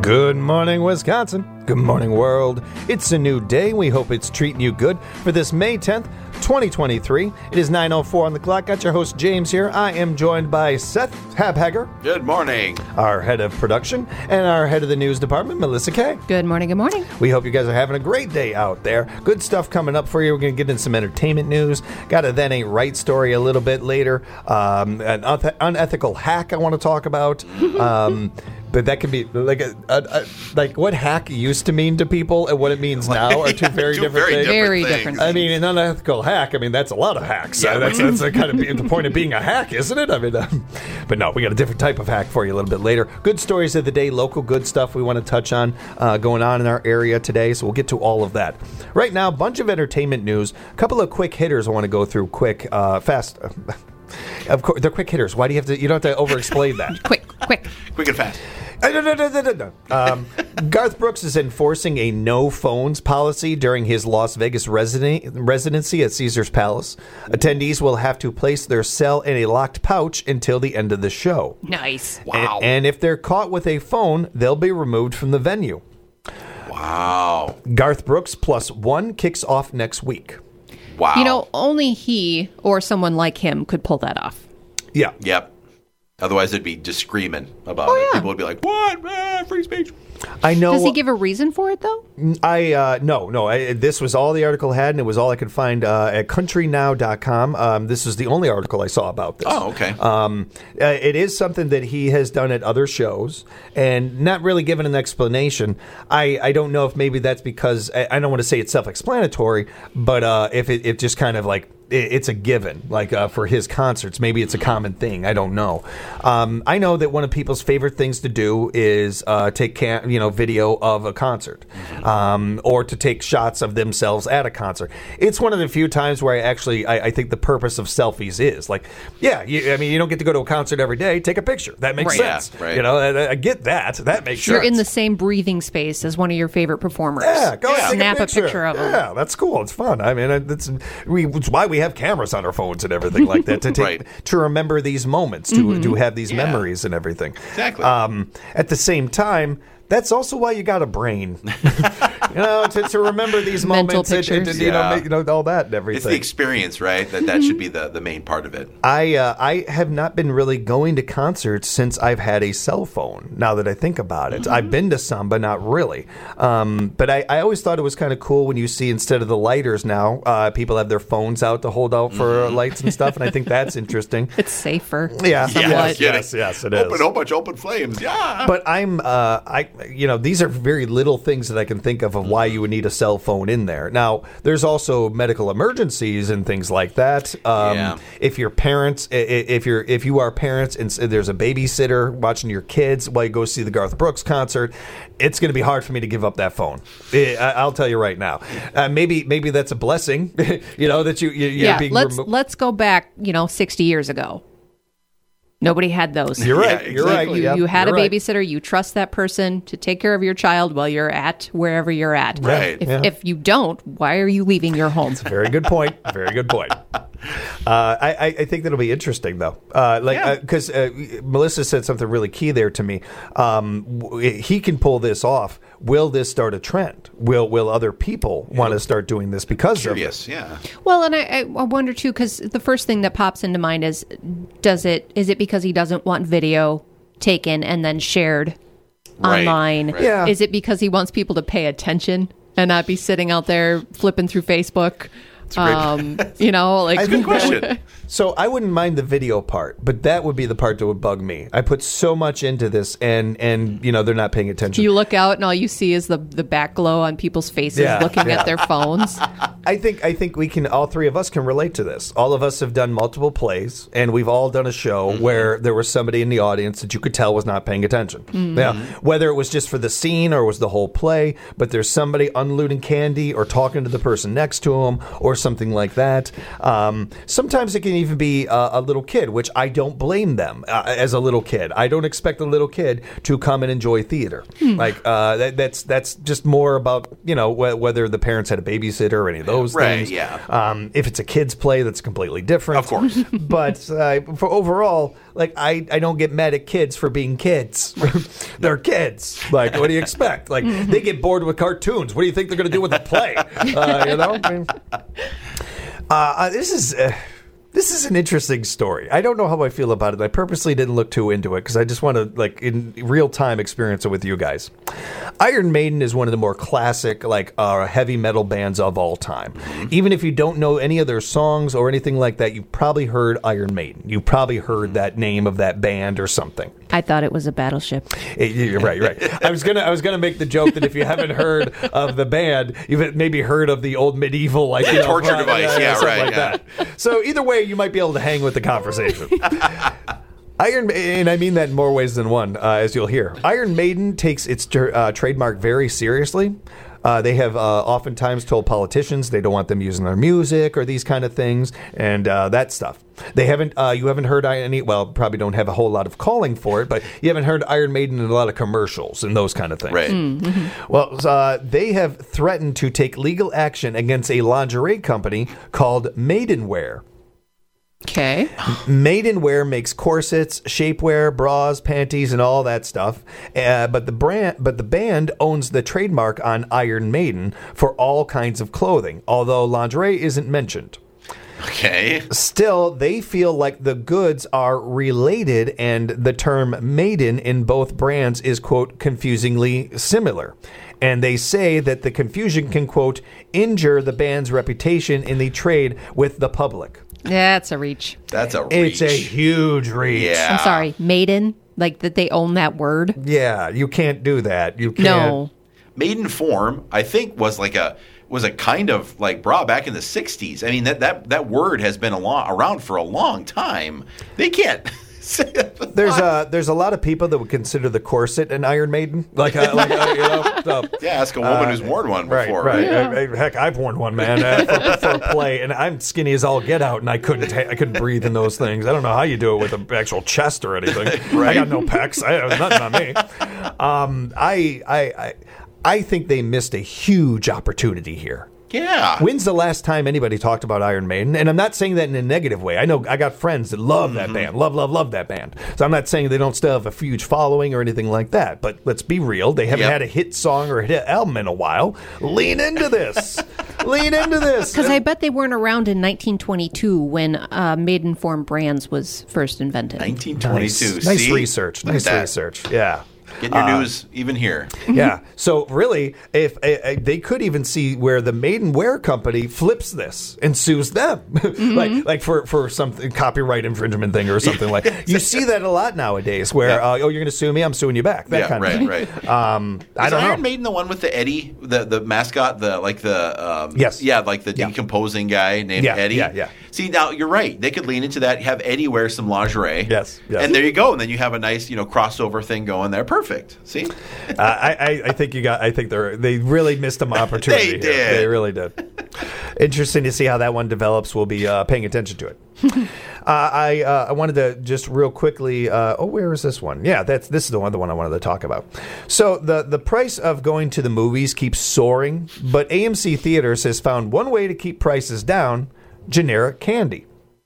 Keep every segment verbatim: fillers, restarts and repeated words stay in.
Good morning, Wisconsin. Good morning, world. It's a new day. We hope it's treating you good for this May tenth, twenty twenty-three. It is nine oh four on the clock. Got your host, James, here. I am joined by Seth Habhager. Good morning. Our head of production and our head of the news department, Melissa Kay. Good morning, good morning. We hope you guys are having a great day out there. Good stuff coming up for you. We're going to get in some entertainment news. Got a Then Ain't Right story a little bit later. Um, an uneth- unethical hack I want to talk about. Um... But that could be like a, a, a like what hack used to mean to people and what it means now are two very two different very things. different Very things. different. I mean, an unethical hack. I mean, that's a lot of hacks. Yeah, Uh, that's right. that's the kind of the point of being a hack, isn't it? I mean, um, but no, we got a different type of hack for you a little bit later. Good stories of the day, local good stuff we want to touch on uh, going on in our area today. So we'll get to all of that. Right now, a bunch of entertainment news. A couple of quick hitters I want to go through quick, uh, fast. Of course, they're quick hitters. Why do you have to? You don't have to over-explain that. Quick, quick. Quick and fast. Uh, No, no, no, no, no, no. Um, Garth Brooks is enforcing a no phones policy during his Las Vegas residen- residency at Caesars Palace. Attendees will have to place their cell in a locked pouch until the end of the show. Nice. Wow. And, and if they're caught with a phone, they'll be removed from the venue. Wow. Garth Brooks plus one kicks off next week. Wow. You know, only he or someone like him could pull that off. Yeah. Yep. Otherwise, they'd be just screaming about Oh, it. yeah. People would be like, what? Ah, free speech. I know. Does he give a reason for it, though? I uh, no no. I, this was all the article had, and it was all I could find uh, at country now dot com. Um, this is the only article I saw about this. Oh, okay. Um, uh, it is something that he has done at other shows, and not really given an explanation. I, I don't know if maybe that's because I, I don't want to say it's self-explanatory, but uh, if it, it just kind of like. It's a given, like uh, for his concerts. Maybe it's a common thing. I don't know. Um, I know that one of people's favorite things to do is uh, take cam- you know video of a concert, um, or to take shots of themselves at a concert. It's one of the few times where I actually I, I think the purpose of selfies is like, yeah, you, I mean you don't get to go to a concert every day. Take a picture. That makes Right. sense. Yeah, right. You know, I, I get that. That makes You're sense. in the same breathing space as one of your favorite performers. Yeah, go ahead, take Snap a a picture. picture of him. Yeah, that's cool. It's fun. I mean, it's we. It's why we have cameras on our phones and everything like that to take Right. to remember these moments, to to have these Yeah. memories and everything. Exactly. Um, at the same time. That's also why you got a brain, you know, to, to remember these Mental moments, and, and, pictures. you know, Yeah. make, you know, all that and It's the everything. experience, right? That that should be the, the main part of it. I uh, I have not been really going to concerts since I've had a cell phone. Now that I think about it, I've been to some, but not really. Um, but I, I always thought it was kind of cool when you see instead of the lighters now, uh, people have their phones out to hold out for lights and stuff, and I think that's interesting. It's safer. Yeah, somewhat. yes, Get it? yes, yes, it Open, is. a whole bunch of open flames. Yeah. But I'm, uh, I, you know, these are very little things that I can think of of why you would need a cell phone in there. Now, there's also medical emergencies and things like that. Um, Yeah. If your parents, i- i- if you're, if you are parents and s- there's a babysitter watching your kids while you go see the Garth Brooks concert, it's going to be hard for me to give up that phone. I- I'll tell you right now. Uh, maybe, maybe that's a blessing. You know that you, you you're Yeah, being let's remo- let's go back, you know, sixty years ago. Nobody had those. You're right. Yeah, You're right. exactly. You, Yep, you had you're a right. babysitter. You trust that person to take care of your child while you're at wherever you're at. Right. If, Yeah. if you don't, why are you leaving your home? Very good point. Very good point. Uh, I, I I think that'll be interesting, though. Uh, like, Yeah. because uh, Melissa said something really key there to me. Um, w- he can pull this off. Will this start a trend? Will Will other people want to start doing this because of it? Curious, yeah. Well, and I, I wonder too, because the first thing that pops into mind is, does it is it because he doesn't want video taken and then shared Right, online? right. Yeah. Is it because he wants people to pay attention and not be sitting out there flipping through Facebook? a great- Um, you know, like I think Good that would- question. So I wouldn't mind the video part, but that would be the part that would bug me. I put so much into this, and and you know they're not paying attention. you look out and all you see is the the back glow on people's faces Yeah, looking yeah. at their phones. I think I think we can all three of us can relate to this. All of us have done multiple plays, and we've all done a show where there was somebody in the audience that you could tell was not paying attention. Yeah, whether it was just for the scene or was the whole play, but there's somebody unloading candy or talking to the person next to him or something like that. Um, sometimes it can even be uh, a little kid, which I don't blame them uh, as a little kid. I don't expect a little kid to come and enjoy theater. Like uh, that, that's that's just more about you know wh- whether the parents had a babysitter or any of those Right, things. yeah. Um, if it's a kid's play, that's completely different. Of course. But uh, for overall, like I, I don't get mad at kids for being kids. They're kids. Like, what do you expect? Like, they get bored with cartoons. What do you think they're going to do with a play? Uh, you know? I mean, uh, this is... Uh, This is an interesting story. I don't know how I feel about it. I purposely didn't look too into it because I just want to, like, in real time experience it with you guys. Iron Maiden is one of the more classic, like, uh, heavy metal bands of all time. Mm-hmm. Even if you don't know any of their songs or anything like that, you probably heard Iron Maiden. You probably heard that name of that band or something. I thought it was a battleship. It, you're right, right. I was gonna, I was gonna make the joke that if you haven't heard of the band, you've maybe heard of the old medieval, like, you know, torture uh, device. Uh, yeah, something right. like Yeah. that. So either way, you might be able to hang with the conversation. Iron, and I mean that in more ways than one, uh, as you'll hear. Iron Maiden takes its uh, trademark very seriously. Uh, they have uh, oftentimes told politicians they don't want them using their music or these kind of things and uh, that stuff. They haven't. Uh, you haven't heard any. Well, probably don't have a whole lot of calling for it, but you haven't heard Iron Maiden in a lot of commercials and those kind of things. Right. Mm-hmm. Well, uh, they have threatened to take legal action against a lingerie company called Maidenwear. Okay. Maidenwear makes corsets, shapewear, bras, panties, and all that stuff. Uh, but the brand, but the band owns the trademark on Iron Maiden for all kinds of clothing, although lingerie isn't mentioned. Okay. Still, they feel like the goods are related, and the term maiden in both brands is, quote, confusingly similar. And they say that the confusion can, quote, injure the band's reputation in the trade with the public. That's a reach. That's a reach. It's a huge reach. Yeah. I'm sorry, maiden, like that they own that word. Yeah, you can't do that. You can't. No. Maiden form, I think, was like a was a kind of like bra back in the sixties. I mean, that that, that word has been a long, around for a long time. They can't. There's a there's a lot of people that would consider the corset an Iron Maiden, like a, like a, you know. So, yeah, ask a woman uh, who's worn one before. Right, right. Yeah. I, I, heck, I've worn one, man, uh, for, for a play, and I'm skinny as all get out, and I couldn't I couldn't breathe in those things. I don't know how you do it with an actual chest or anything. Right. I got no pecs. I have nothing on me. Um, I I I I think they missed a huge opportunity here. Yeah. When's the last time anybody talked about Iron Maiden? And I'm not saying that in a negative way. I know I got friends that love that mm-hmm. band. Love, love, love that band. So I'm not saying they don't still have a huge following or anything like that. But let's be real. They haven't yep. had a hit song or a hit album in a while. Lean into this. Lean into this. Because I bet they weren't around in nineteen twenty-two when uh, Maiden Form Brands was first invented. nineteen twenty-two. Nice, nice See? research. Nice research. Yeah. Getting your uh, news even here. Yeah. So really, if uh, they could even see where the Maidenwear company flips this and sues them, mm-hmm. like like for for some copyright infringement thing or something like. You see that a lot nowadays, where yeah. uh, oh, you're going to sue me, I'm suing you back. That yeah, kind right, of thing. right. Um, I don't Is Iron know. Maiden the one with the Eddie, the the mascot, the like the um, yes, yeah, like the yeah. decomposing guy named yeah, Eddie. Yeah, yeah. See, now you're right. They could lean into that. Have Eddie wear some lingerie. Yes, yes. And there you go. And then you have a nice, you know, crossover thing going there. Perfect. See. uh, I, I, I think you got. I think they're they really missed an opportunity. They did. Here. They really did. Interesting to see how that one develops. We'll be uh, paying attention to it. uh, I uh, I wanted to just real quickly. Uh, oh, where is this one? Yeah, that's this is the one. The one I wanted to talk about. So the the price of going to the movies keeps soaring, but A M C Theaters has found one way to keep prices down: generic candy.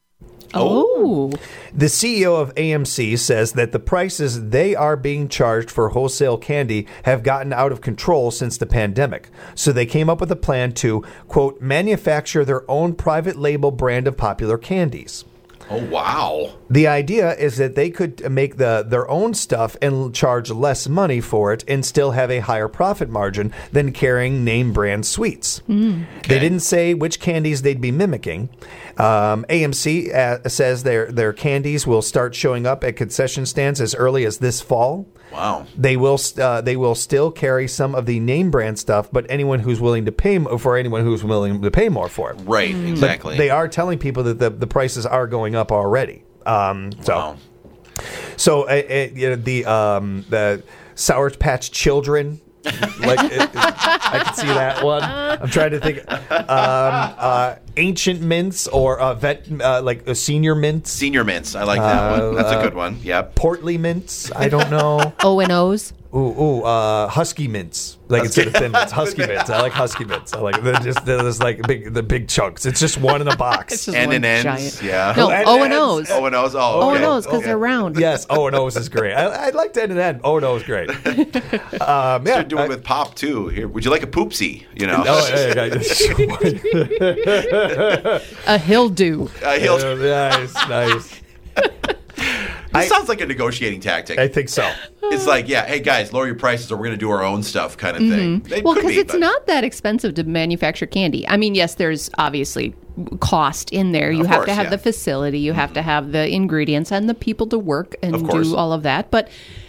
Oh. The C E O of A M C says that the prices they are being charged for wholesale candy have gotten out of control since the pandemic. So they came up with a plan to, quote, manufacture their own private label brand of popular candies. Oh, wow. The idea is that they could make the their own stuff and charge less money for it and still have a higher profit margin than carrying name brand sweets. Mm. Okay. They didn't say which candies they'd be mimicking. Um, A M C uh, says their their candies will start showing up at concession stands as early as this fall. Wow. They will uh, they will still carry some of the name brand stuff, but anyone who's willing to pay for anyone who's willing to pay more for it. Right, mm. exactly. But they are telling people that the, the prices are going up already. Um, so, wow. so uh, uh, you know, the um, the Sour Patch Children. like it, it, I can see that one. I'm trying to think. Um, uh, ancient mints or uh, vet, uh, like uh, senior mints, Senior mints. I like that one. That's a good one. Yep. portly mints. I don't know. O and O's. Ooh, ooh, uh, husky mints. Like instead of thin mints, husky mints. I like husky mints. I like they're just they're just like big the big chunks. It's just one in a box. It's just N one and N's. giant- Yeah. No, N O and N's. O's. O and O's. Oh, O okay. and O's because Okay. they're round. Yes, O and O's is great. I, I like the N and N. O and O is great. Um, yeah, They're doing I- it with pop too. Here, would you like a poopsie? You know. Oh, yeah, yeah, A hill do. Uh, he'll, yeah. nice, nice. this sounds like a negotiating tactic. I think so. It's like, yeah, hey guys, lower your prices, or we're going to do our own stuff, kind of thing. It Well, could because be, it's but- not that expensive to manufacture candy. I mean, yes, there's obviously cost in there. You Of have course, to have yeah. the facility, you have to have the ingredients and the people to work and Of course. do all of that. But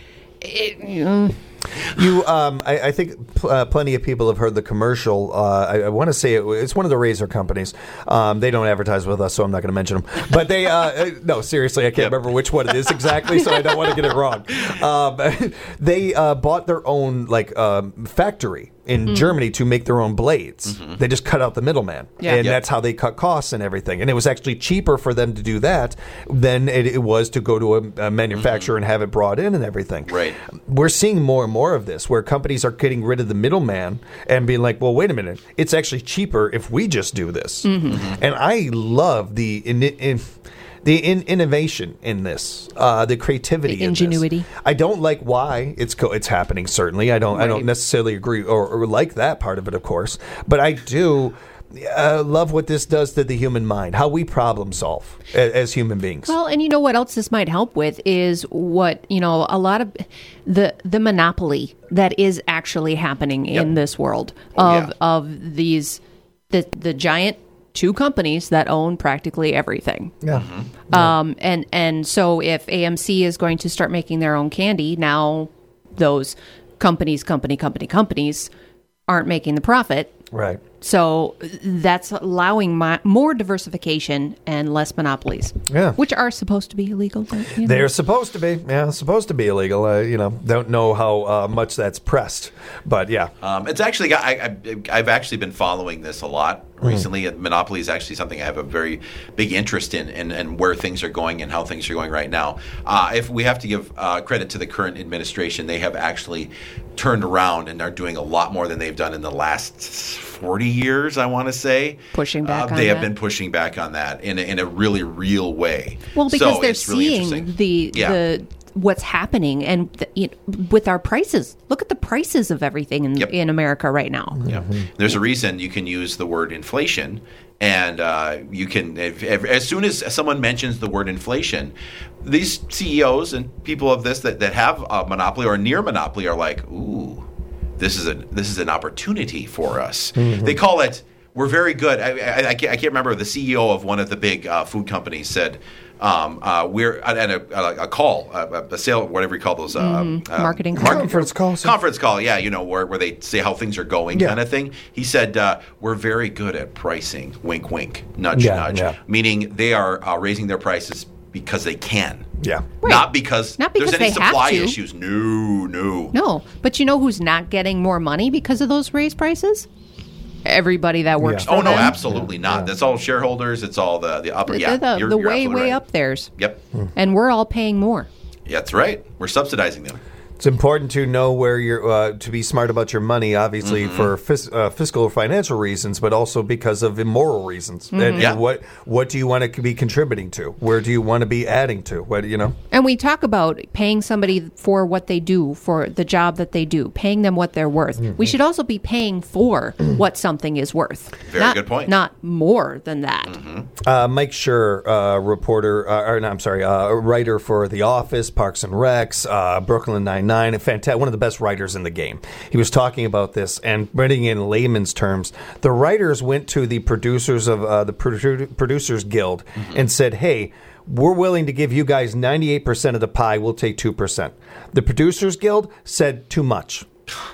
it, you know, You, um, I, I think pl- uh, plenty of people have heard the commercial. Uh, I, I want to say it, it's one of the razor companies. Um, they don't advertise with us, so I'm not going to mention them. But they, uh, uh, no, seriously, I can't Yep. remember which one it is exactly, so I don't want to get it wrong. Um, they uh, bought their own like um, factory in Germany to make their own blades. They just cut out the middleman, Yeah. and Yep. that's how they cut costs and everything. And it was actually cheaper for them to do that than it, it was to go to a, a manufacturer and have it brought in and everything. Right. We're seeing more and more of this, where companies are getting rid of the middleman and being like, "Well, wait a minute, it's actually cheaper if we just do this." And I love the in, in, the in, innovation in this, uh, the creativity, The in this. ingenuity. I don't like why it's co- it's happening. Certainly, I don't. I don't Right. necessarily agree or, or like that part of it, of course. But I do. Uh, love what this does to the human mind, how we problem solve as, as human beings. well, and you know what else this might help with is what, you know, a lot of the the monopoly that is actually happening in Yep. this world Oh, of yeah. of these the the giant two companies that own practically everything. yeah. Um, and and so if A M C is going to start making their own candy, now those companies, company, company, companies aren't making the profit. Right. So that's allowing my, more diversification and less monopolies, Yeah. which are supposed to be illegal. But, you know. They're supposed to be, yeah, supposed to be illegal. Uh, you know, don't know how uh, much that's pressed, but yeah. Um, it's actually got, I, I, I've actually been following this a lot recently. Monopoly is actually something I have a very big interest in, and, and where things are going and how things are going right now. Uh, if we have to give uh, credit to the current administration, they have actually turned around and are doing a lot more than they've done in the last forty years, I want to say. Pushing back uh, on They have that. been pushing back on that in a, in a really real way. Well, because So they're it's really seeing interesting. the Yeah. the what's happening and the, you know, with our prices. Look at the prices of everything in Yep. in America right now. Yeah. There's a reason you can use the word inflation, and uh, you can if, if, as soon as someone mentions the word inflation, these C E Os and people of this that, that have a monopoly or near monopoly are like, ooh, this is a this is an opportunity for us. They call it. We're very good. I, I, I, can't, I can't remember. The C E O of one of the big uh, food companies said. Um, uh, we're at a, a, a call, a, a sale, whatever you call those, uh, Mm-hmm. uh, Marketing call. Conference call. Conference call, yeah, you know, where, where they say how things are going, Yeah. kind of thing. He said, uh, we're very good at pricing, wink, wink, nudge, Yeah, nudge, yeah. meaning they are uh, raising their prices because they can. Yeah. Right. Not because, Not because there's any they have supply to. issues. No, no. No, but you know who's not getting more money because of those raised prices? Everybody that works Yeah. for Oh, no, them. absolutely not. That's all shareholders. It's all the, the upper, The, yeah. the, you're- the you're way, absolutely way right. up theirs. Yep. And we're all paying more. Yeah, that's right. We're subsidizing them. It's important to know where you're uh, to be smart about your money, obviously Mm-hmm. for fis- uh, fiscal or financial reasons, but also because of immoral reasons. And, and Yeah. what what do you want to be contributing to? Where do you want to be adding to? What you know? And we talk about paying somebody for what they do, for the job that they do, paying them what they're worth. Mm-hmm. We should also be paying for what something is worth. Very Not- good point. Not more than that. Uh, Mike Schur, uh, reporter, uh, or no, I'm sorry, uh, writer for The Office, Parks and Recs, uh, Brooklyn Nine-Nine, a fantastic, one of the best writers in the game. He was talking about this and putting it in layman's terms. The writers went to the producers of uh, the Produ- Producers Guild and said, hey, we're willing to give you guys ninety-eight percent of the pie. We'll take two percent. The Producers Guild said too much.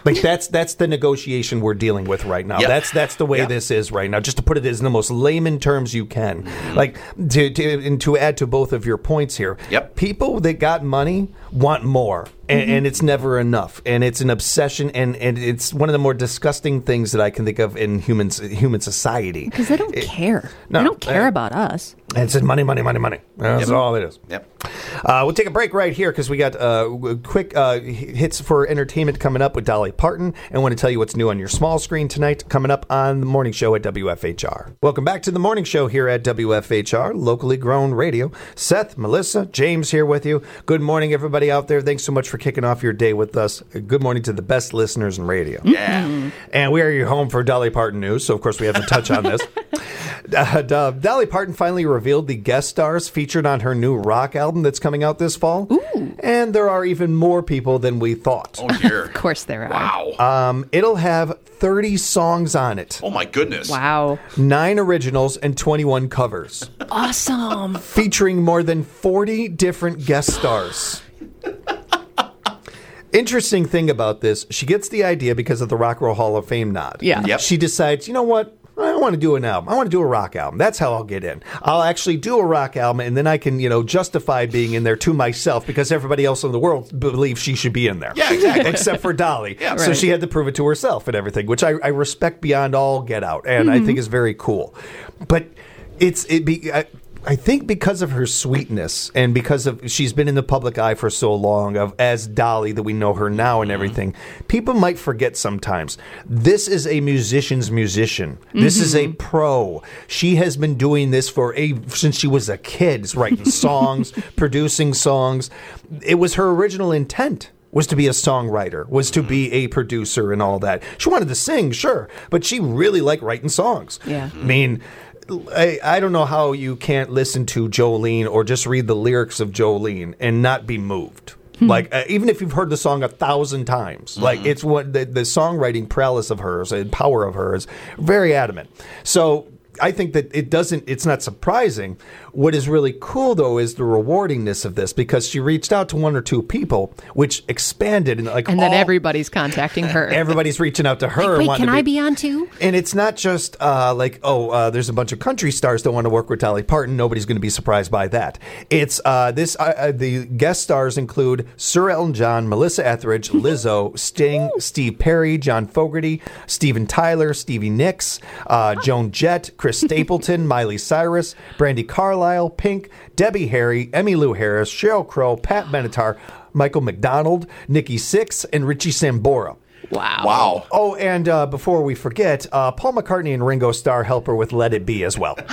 Like that's that's the negotiation we're dealing with right now. Yep. That's that's the way Yep. this is right now. Just to put it in the most layman terms you can. Like to, to and to add to both of your points here. Yep. People that got money want more, and, and it's never enough, and it's an obsession, and, and it's one of the more disgusting things that I can think of in humans human society. Because they don't care. no, they don't care uh, about us. And it's money, money, money, money. That's Yep. all it is. Yep. Uh, we'll take a break right here because we got uh, quick uh, hits for entertainment coming up with Dolly Parton. And I want to tell you what's new on your small screen tonight coming up on the morning show at W F H R. Welcome back to the morning show here at W F H R, locally grown radio. Seth, Melissa, James here with you. Good morning, everybody out there. Thanks so much for kicking off your day with us. Good morning to the best listeners in radio. Yeah. And we are your home for Dolly Parton news, so of course we have to touch on this. Uh, uh, Dolly Parton finally revealed the guest stars featured on her new rock album that's coming out this fall. Ooh. And there are even more people than we thought. Oh dear. Of course there are. Wow. Um, it'll have thirty songs on it, oh my goodness. Wow. nine originals and twenty-one covers, Awesome. featuring more than forty different guest stars. Interesting thing about this, she gets the idea because of the Rock and Roll Hall of Fame nod. Yeah. Yep. She decides, you know what? I want to do an album. I want to do a rock album. That's how I'll get in. I'll actually do a rock album, and then I can, you know, justify being in there to myself because everybody else in the world believes she should be in there. Yeah, exactly. Except for Dolly. Yeah. So Right. she had to prove it to herself and everything, which I, I respect beyond all get out, and I think is very cool. But it's it be. I, I think because of her sweetness and because of she's been in the public eye for so long of as Dolly that we know her now and everything, people might forget sometimes. This is a musician's musician. This is a pro. She has been doing this for a since she was a kid, writing songs, producing songs. It was her original intent. Was to be a songwriter, was to be a producer and all that. She wanted to sing, sure, but she really liked writing songs. Yeah. I mean, I, I don't know how you can't listen to Jolene or just read the lyrics of Jolene and not be moved. Like, uh, even if you've heard the song a thousand times, like, it's what the, the songwriting prowess of hers and power of hers, very adamant. So I think that it doesn't, it's not surprising. What is really cool, though, is the rewardingness of this because she reached out to one or two people, which expanded. And, like, And then all- everybody's contacting her. everybody's reaching out to her. Wait, wanting can to I be on too? And it's not just uh, like, oh, uh, there's a bunch of country stars that want to work with Dolly Parton. Nobody's going to be surprised by that. It's uh, this. Uh, uh, the guest stars include Sir Elton John, Melissa Etheridge, Lizzo, Sting, Steve Perry, John Fogerty, Steven Tyler, Stevie Nicks, uh, Joan Jett, Chris Stapleton, Miley Cyrus, Brandy Carlisle, Pink, Debbie Harry, Emmylou Harris, Sheryl Crow, Pat Benatar, Michael McDonald, Nikki Sixx, and Richie Sambora. Wow. Wow. Oh, and uh, before we forget, uh, Paul McCartney and Ringo Starr help her with Let It Be as well.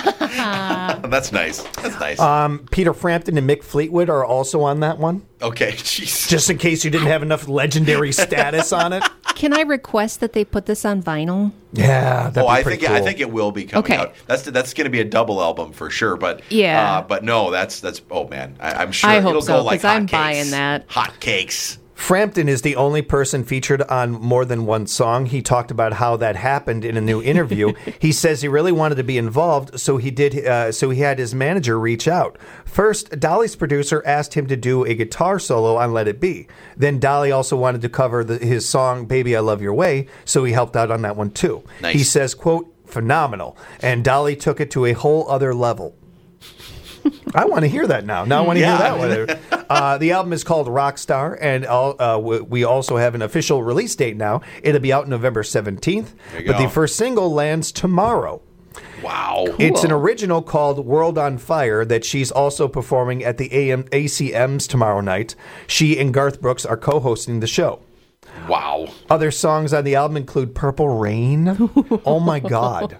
That's nice. That's nice. Um, Peter Frampton and Mick Fleetwood are also on that one, okay. Jeez. just in case you didn't have enough legendary status on it. Can I request that they put this on vinyl? Yeah, that'd Oh, be I pretty think I cool. think it will be coming Okay. out. That's that's going to be a double album for sure. But Yeah. uh, but no, that's that's. Oh man, I, I'm sure I hope it'll so, go like 'cause I'm hotcakes. buying that. Hot cakes. Frampton is the only person featured on more than one song. He talked about how that happened in a new interview. He says he really wanted to be involved, so he did. Uh, so he had his manager reach out. First, Dolly's producer asked him to do a guitar solo on "Let It Be." Then Dolly also wanted to cover the, his song "Baby I Love Your Way," so he helped out on that one too. Nice. He says, "quote phenomenal," and Dolly took it to a whole other level. I want to hear that now. Now I want to Yeah. hear that one. Uh, the album is called Rockstar, and all, uh, w- we also have an official release date now. It'll be out November seventeenth, There you but go. the first single lands tomorrow. Wow. It's an original called World on Fire that she's also performing at the A M A C Ms tomorrow night. She and Garth Brooks are co-hosting the show. Wow. Other songs on the album include Purple Rain. Oh my God.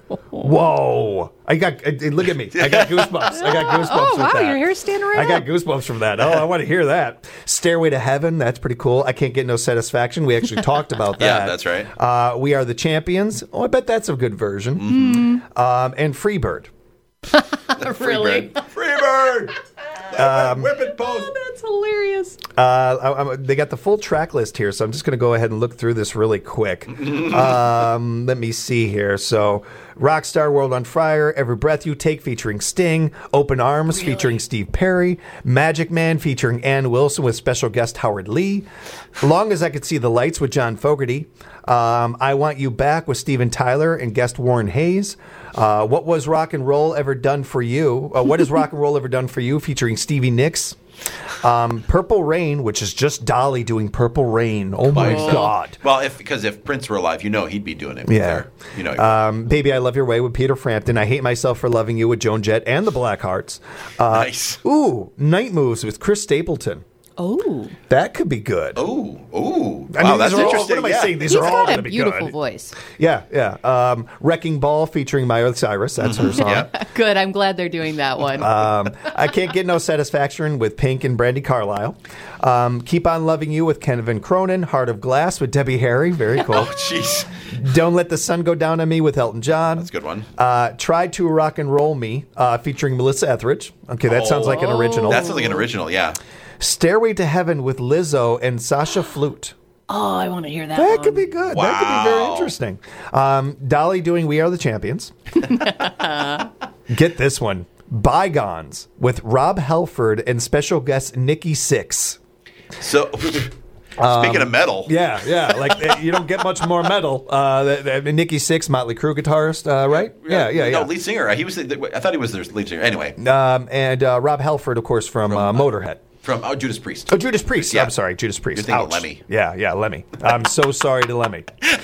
Whoa. I got, uh, look at me. I got goosebumps. I got goosebumps Oh, with wow, that. your hair's standing right I got up. goosebumps from that. Oh, I want to hear that. Stairway to Heaven. That's pretty cool. I Can't Get No Satisfaction. We actually talked about that. Yeah, that's right. Uh, We Are the Champions. Oh, I bet that's a good version. Mm-hmm. Um, and Freebird. Freebird. Freebird. Um, Whip it, pose. Oh, that's hilarious. Uh, I, I, they got the full track list here, so I'm just going to go ahead and look through this really quick. um, let me see here. So, Rockstar World on Fire, Every Breath You Take featuring Sting, Open Arms Really? featuring Steve Perry, Magic Man featuring Ann Wilson with special guest Howard Lee, Long As I Could See the Lights with John Fogerty, um, I Want You Back with Steven Tyler and guest Warren Hayes. Uh, what was rock and roll ever done for you? Uh, what has rock and roll ever done for you? Featuring Stevie Nicks. Um, Purple Rain, which is just Dolly doing Purple Rain. Oh my himself. God! Well, if because if Prince were alive, you know he'd be doing it. Yeah. There. You know. Um, Baby, I Love Your Way with Peter Frampton. I Hate Myself for Loving You with Joan Jett and the Blackhearts. Uh, nice. Ooh, Night Moves with Chris Stapleton. Oh. That could be good. Ooh, ooh. I wow, mean, that's these are all- interesting. what am I yeah. saying? These He's are all got going to a be beautiful good. voice. Yeah, yeah. Um, Wrecking Ball featuring Miley Cyrus. That's her song. Yeah. Good. I'm glad they're doing that one. Um, I Can't Get No Satisfaction with Pink and Brandy Carlisle. Um, Keep On Loving You with Kevin Cronin. Heart of Glass with Debbie Harry. Very cool. Oh, jeez. Don't Let the Sun Go Down on Me with Elton John. That's a good one. Uh, Try to Rock and Roll Me uh, featuring Melissa Etheridge. Okay, that sounds like an original. That sounds like an original. Yeah. Stairway to Heaven with Lizzo and Sasha Flute. oh, I want to hear that. That one. could be good. That could be very Wow. interesting. Um, Dolly doing We Are the Champions. Get this one. Bygones with Rob Halford and special guest Nikki Sixx. So, speaking of metal, Yeah, yeah. Like uh, you don't get much more metal. Uh, the, the, Nikki Sixx, Motley Crue guitarist, uh, right? Yeah, yeah, yeah. No, lead singer. He was. I thought he was their lead singer. Anyway, Um, and uh, Rob Halford, of course, from, uh, Motorhead. from oh, Judas Priest. Oh, Judas Priest. Yeah. I'm sorry, Judas Priest. You're thinking Ouch. Lemmy. Yeah, yeah, Lemmy. I'm so sorry to Lemmy.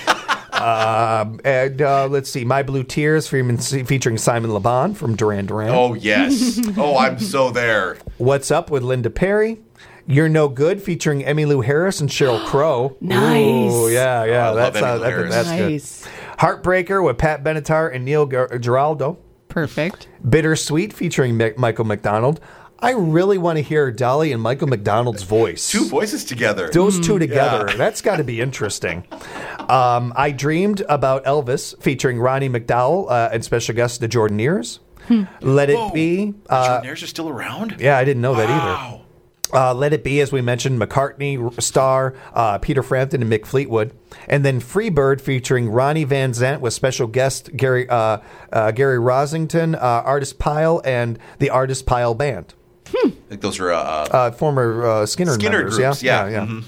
Um, and uh, let's see, My Blue Tears fe- featuring Simon Le Bon from Duran Duran. Oh yes. Oh, I'm so there. What's Up with Linda Perry. You're No Good featuring Emmylou Harris and Sheryl Crow. Nice. Ooh, yeah, yeah. Oh, I love that's, uh, Emmylou I think Harris. that's Nice. good. Heartbreaker with Pat Benatar and Neil Gar- Giraldo. Perfect. Bittersweet featuring Mi- Michael McDonald. I really want to hear Dolly and Michael McDonald's voice. Two voices together. Those two together. Yeah. That's got to be interesting. Um, I Dreamed About Elvis featuring Ronnie McDowell uh, and special guest the Jordanaires. Let It Whoa. Be. The Uh, Jordanaires are still around. yeah, I didn't know that either. Wow. Uh, Let It Be, as we mentioned, McCartney, Starr, uh, Peter Frampton, and Mick Fleetwood. And then Freebird featuring Ronnie Van Zant with special guest Gary uh, uh, Gary Rosington, uh, Artist Pile, and the Artist Pile Band. I think those are. Uh, Uh, former uh, Skinner, Skinner members. groups, Yeah, yeah. yeah. Mhm.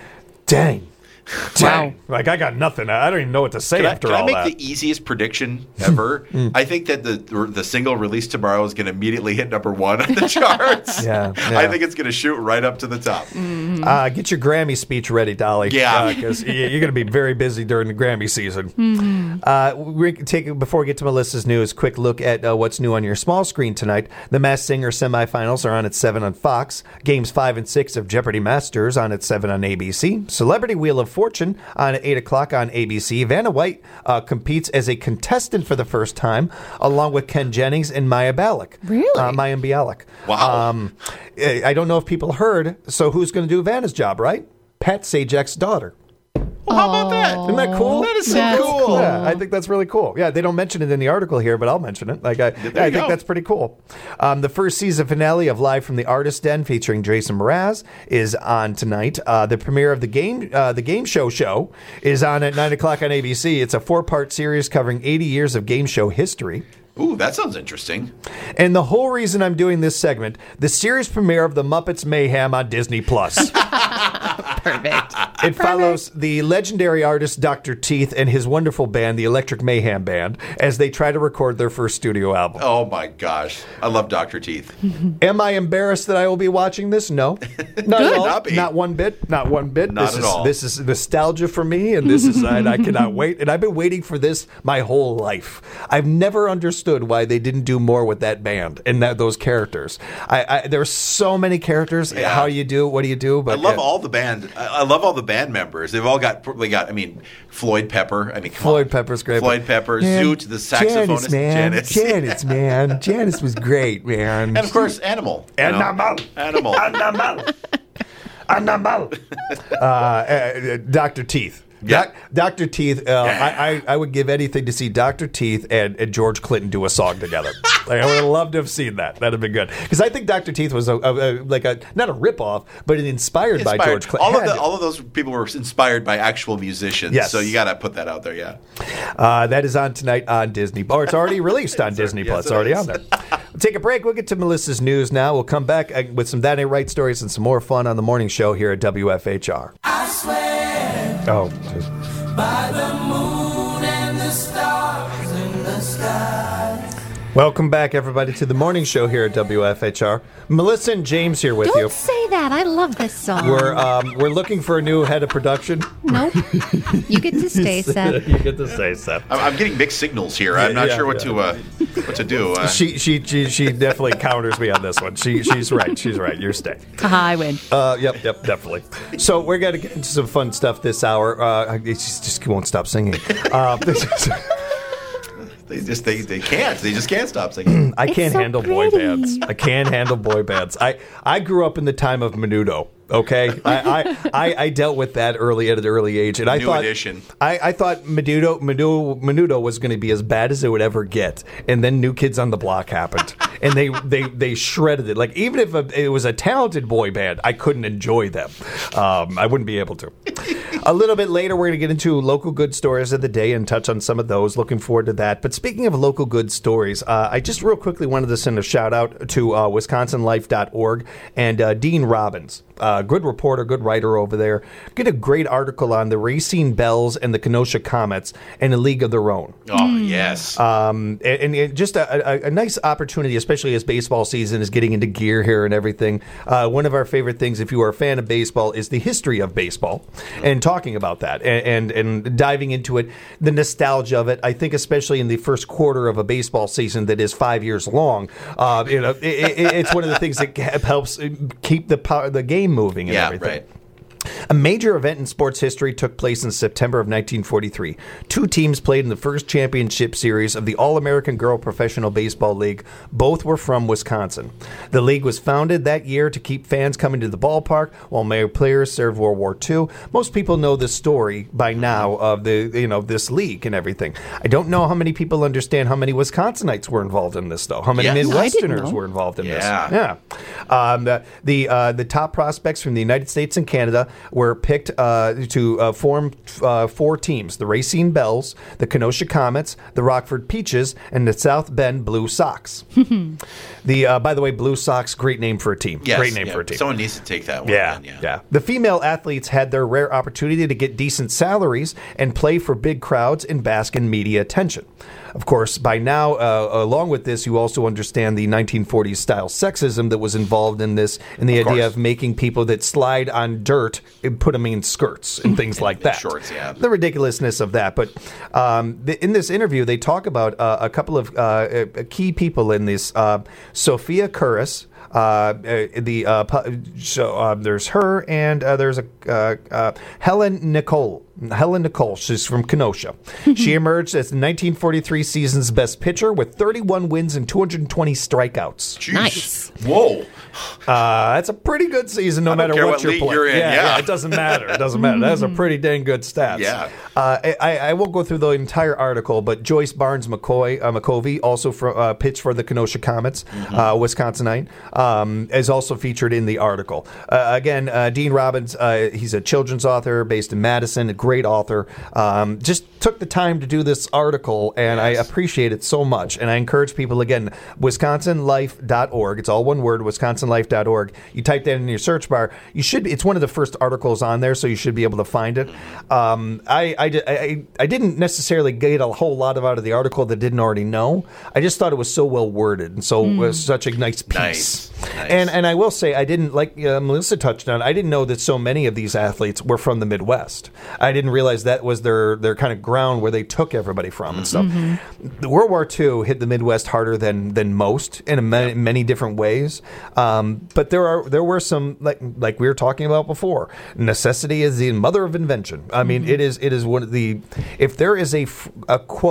Dang. Wow. Dang. Like, I got nothing. I don't even know what to say Can I, after can I all make that. the easiest prediction ever? Mm. I think that the the single released tomorrow is going to immediately hit number one on the charts. Yeah, yeah. I think it's going to shoot right up to the top. Uh, get your Grammy speech ready, Dolly. Yeah. because you're going to be very busy during the Grammy season. Uh, we take before we get to Melissa's news. Quick look at uh, what's new on your small screen tonight. The Masked Singer semifinals are on at seven on Fox. Games five and six of Jeopardy Masters on at seven on A B C. Celebrity Wheel of Fortune on at eight o'clock on A B C. Vanna White uh, competes as a contestant for the first time, along with Ken Jennings and Maya Bialik. Really? Uh, Maya Bialik. Wow. Um, I don't know if people heard. So who's going to do Vanna's job, right? Pat Sajak's daughter. Well, how about that? Isn't that cool? That is so That's cool. cool. Yeah, I think that's really cool. Yeah, they don't mention it in the article here, but I'll mention it. Like, I, There I you think go. that's pretty cool. Um, the first season finale of Live from the Artist Den, featuring Jason Mraz, is on tonight. Uh, the premiere of the game, uh, the game show show, is on at nine o'clock on A B C. It's a four-part series covering eighty years of game show history. Ooh, that sounds interesting. And the whole reason I'm doing this segment, the series premiere of the Muppets Mayhem on Disney Plus. Perfect. It follows the legendary artist Doctor Teeth and his wonderful band, the Electric Mayhem Band, as they try to record their first studio album. Oh my gosh, I love Doctor Teeth. Am I embarrassed that I will be watching this? No, not at all. Not be. Not one bit. Not one bit. Not this at is, all. This is nostalgia for me, and this is and I cannot wait. And I've been waiting for this my whole life. I've never understood why they didn't do more with that band and that, those characters. I, I there's so many characters. Yeah. How do you do? What do you do? But I love yeah. all the band. I I love all the band members. They've all got. They got. I mean, Floyd Pepper. I mean, come Floyd on. Pepper's great. Floyd but- Pepper, Man, Zoot, the saxophonist, Janice, man. Janice. Janice, man. Janice was great, man. and of course, Animal. you know. Animal. Animal. Animal. Animal. uh, uh, Doctor Teeth. Yeah. Doc, Doctor Teeth, uh, I, I, I would give anything to see Doctor Teeth and, and George Clinton do a song together. Like, I would have loved to have seen that. That'd have been good. Because I think Doctor Teeth was a, a, a, like a, not a ripoff, but an inspired, inspired. by George Clinton. All of, the, all of those people were inspired by actual musicians. Yes. So you got to put that out there, yeah. Uh, that is on tonight on Disney. Or it's already released on Disney yes, Plus. It's it already is. on there. We'll take a break. We'll get to Melissa's news now. We'll come back uh, with some That Ain't Right stories and some more fun on the morning show here at W F H R. I swear Oh, by the moon and the stars in the sky. welcome back, everybody, to the morning show here at W F H R. Melissa and James here with Don't you. say that. I love this song. We're um, we're looking for a new head of production. Nope. You get to stay, Seth. You get to say, Seth. I'm, I'm getting mixed signals here. I'm not Yeah, sure what yeah. to uh, what to do. Uh, She, she she she definitely counters me on this one. She she's right. She's right. You're staying. Haha, I win. Uh, yep, yep, definitely. So we're gonna get into some fun stuff this hour. Uh, it just, just won't stop singing. Uh, they just they, they can't. They just can't stop singing. I It's can't so handle boy pretty. bands. I can't handle boy bands. I, I grew up in the time of Menudo. Okay, I, I, I, I dealt with that early at an early age, and I New thought edition. I, I thought Menudo Menudo Menudo was going to be as bad as it would ever get, and then New Kids on the Block happened, and they, they, they shredded it. Like even if a, it was a talented boy band, I couldn't enjoy them. Um, I wouldn't be able to. A little bit later, we're going to get into local good stories of the day and touch on some of those. Looking forward to that. But speaking of local good stories, uh, I just real quickly wanted to send a shout out to uh, Wisconsin Life dot org and uh, Dean Robbins. Uh, good reporter, good writer over there. Get a great article on the Racine Bells and the Kenosha Comets and a league of their own. Oh yes. Um, and, and just a, a, a nice opportunity, especially as baseball season is getting into gear here and everything. Uh, one of our favorite things, if you are a fan of baseball, is the history of baseball and talking about that and, and, and diving into it, the nostalgia of it. I think especially in the first quarter of a baseball season that is five years long, uh, you know, it, it, it's one of the things that helps keep the power, the game moving and yeah, everything. right. A major event in sports history took place in September of nineteen forty-three. Two teams played in the first championship series of the All-American Girl Professional Baseball League. Both were from Wisconsin. The league was founded that year to keep fans coming to the ballpark while male players served World War Two. Most people know the story by now of the you know this league and everything. I don't know how many people understand how many Wisconsinites were involved in this, though. How many Yes. I didn't Midwesterners know. were involved in Yeah. this? Yeah. Um, the the, uh, the top prospects from the United States and Canada were picked uh, to uh, form uh, four teams: the Racine Bells, the Kenosha Comets, the Rockford Peaches, and the South Bend Blue Sox. the uh, by the way, Blue Sox, great name for a team. Yes, great name yeah. for a team. Someone needs to take that one. Yeah, then, yeah, yeah. The female athletes had their rare opportunity to get decent salaries and play for big crowds and bask in media attention. Of course, by now, uh, along with this, you also understand the nineteen forties style sexism that was involved in this, and the Of idea course. of making people that slide on dirt and put them in skirts and things like that. shorts, yeah. The ridiculousness of that. But um, th- in this interview, they talk about uh, a couple of uh, uh, key people in this. Uh, Sophia Curris. Uh, uh, the uh, pu- so uh, there's her and uh, there's a uh, uh, Helen Nicole. Helen Nicole. She's from Kenosha. She emerged as the nineteen forty-three season's best pitcher with thirty-one wins and two hundred twenty strikeouts. Jeez. Nice. Whoa. Uh, that's a pretty good season, no I don't matter care what, what you're league playing. you're in, yeah. it doesn't matter. It doesn't matter. That's a pretty dang good stats. Yeah. Uh, I, I won't go through the entire article, but Joyce Barnes McCoy, uh, McCovey, also for, uh, pitched for the Kenosha Comets, Mm-hmm. uh, Wisconsinite, um, is also featured in the article. Uh, again, uh, Dean Robbins, uh, he's a children's author based in Madison, a great author. Um, just took the time to do this article, and I Yes. appreciate it so much. And I encourage people, again, Wisconsin Life dot org. It's all one word, Wisconsin Life dot org. You type that in your search bar. You should. It's one of the first articles on there, so you should be able to find it. Um, I, I, I, I didn't necessarily get a whole lot of out of the article that didn't already know. I just thought it was so well worded and so it was such a nice piece. Nice. Nice. And and I will say, I didn't, like uh, Melissa touched on, I didn't know that so many of these athletes were from the Midwest. I didn't realize that was their, their kind of ground where they took everybody from and stuff. The World War Two hit the Midwest harder than than most in a many, many different ways. Um, but there are there were some, like like we were talking about before, necessity is the mother of invention. I mean, it is it is one of the, if there is a, f- a quote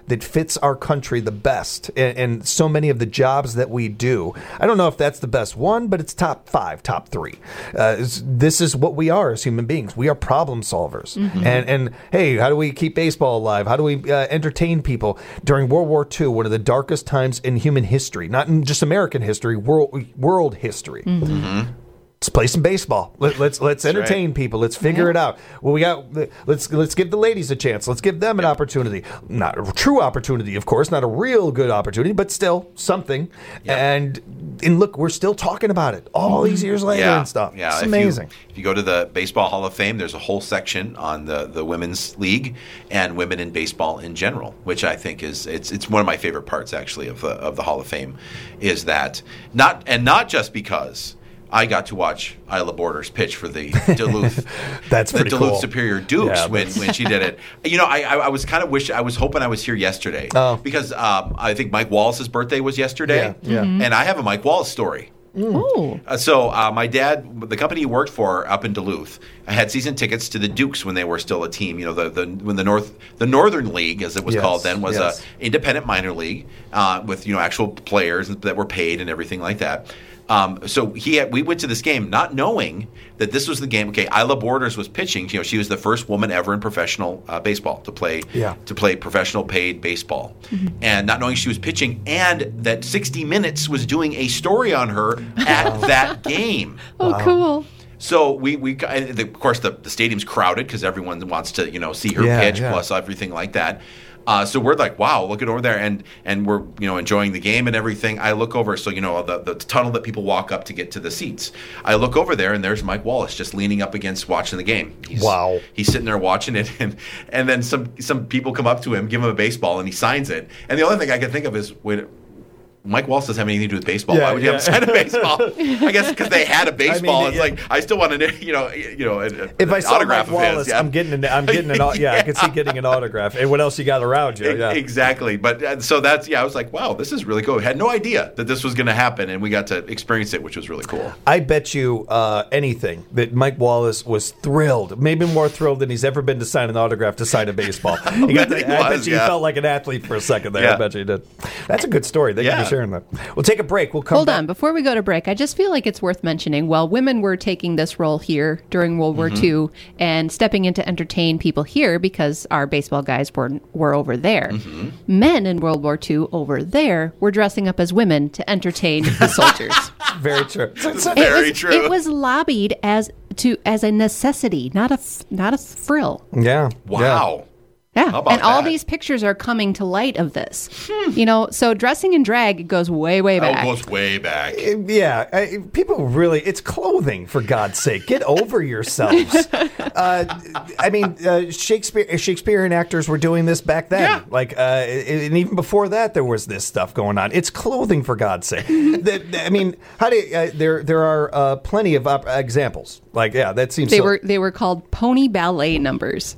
that fits our country the best, and, and so many of the jobs that we do. I don't know if that's the best one, but it's top five, top three. Uh, this is what we are as human beings. We are problem solvers. Mm-hmm. And, and hey, how do we keep baseball alive? How do we uh, entertain people? During World War Two, one of the darkest times in human history, not in just American history, world, world history. Mm-hmm. Mm-hmm. Let's play some baseball. Let, let's let's entertain right. people. Let's figure yeah. it out. Well, we got let's let's give the ladies a chance. Let's give them an opportunity. Not a true opportunity, of course, not a real good opportunity, but still something. Yep. And and look, we're still talking about it all these years later yeah. and stuff. Yeah, it's if amazing. You, if you go to the Baseball Hall of Fame, there's a whole section on the, the women's league and women in baseball in general, which I think is it's it's one of my favorite parts actually of the of the Hall of Fame, is that not and not just because I got to watch Isla Borders pitch for the Duluth, that's the pretty Duluth cool. Superior Dukes yeah, when, when she did it. You know, I I, I was kind of wish I was hoping I was here yesterday oh. because um, I think Mike Wallace's birthday was yesterday, yeah, yeah. Mm-hmm. and I have a Mike Wallace story. Oh. Uh, so uh, my dad, the company he worked for up in Duluth, I had season tickets to the Dukes when they were still a team. You know, the, the when the North the Northern League, as it was yes, called then, was yes. a independent minor league uh, with you know actual players that were paid and everything like that. Um, so he had, we went to this game not knowing that this was the game. Okay, Isla Borders was pitching. You know, she was the first woman ever in professional uh, baseball to play yeah. to play professional paid baseball, mm-hmm. and not knowing she was pitching, and that sixty minutes was doing a story on her at wow. that game. Oh, wow. Cool. So we we and of course the, the stadium's crowded because everyone wants to you know see her yeah, pitch yeah. plus everything like that. Uh, so we're like, wow, look at over there, and and we're you know enjoying the game and everything. I look over, so you know the the tunnel that people walk up to get to the seats. I look over there, and there's Mike Wallace just leaning up against watching the game. He's, wow, he's sitting there watching it, and and then some some people come up to him, give him a baseball, and he signs it. And the only thing I can think of is wait. Mike Wallace doesn't have anything to do with baseball. Yeah, Why would you yeah. have him sign a baseball? I guess because they had a baseball. I mean, it's yeah. like I still want to, you know, you know, a, if I an saw autograph Mike of Wallace, his. Yeah. I'm getting an, I'm getting an, yeah, yeah, I can see getting an autograph. And what else you got around you? Yeah. Exactly. But uh, so that's yeah. I was like, wow, this is really cool. I had no idea that this was going to happen, and we got to experience it, which was really cool. I bet you uh, anything that Mike Wallace was thrilled, maybe more thrilled than he's ever been to sign an autograph to sign a baseball. He got the, he I was, bet you yeah. he felt like an athlete for a second there. Yeah. I bet you he did. That's a good story. Thank Yeah. you for sharing that. We'll take a break. We'll come Hold back. on. Before we go to break, I just feel like it's worth mentioning, while women were taking this role here during World War Mm-hmm. Two and stepping in to entertain people here because our baseball guys were, were over there, Mm-hmm. men in World War Two over there were dressing up as women to entertain the soldiers. Very true. It's It very was, true. It was lobbied as to as a necessity, not a f- not a frill. Yeah. Wow. Yeah, How about and all that? these pictures are coming to light of this. You know, so dressing in drag goes way, way Oh, back. it goes way back. Yeah. Yeah, I, people really, it's clothing, for God's sake. Get over yourselves. uh, I mean, uh, Shakespeare, Shakespearean actors were doing this back then. Yeah. Like, uh, and even before that, there was this stuff going on. It's clothing, for God's sake. the, the- I mean, how do you, uh, there? There are uh, plenty of op- examples. Like, yeah, that seems They so, were they were called pony ballet numbers.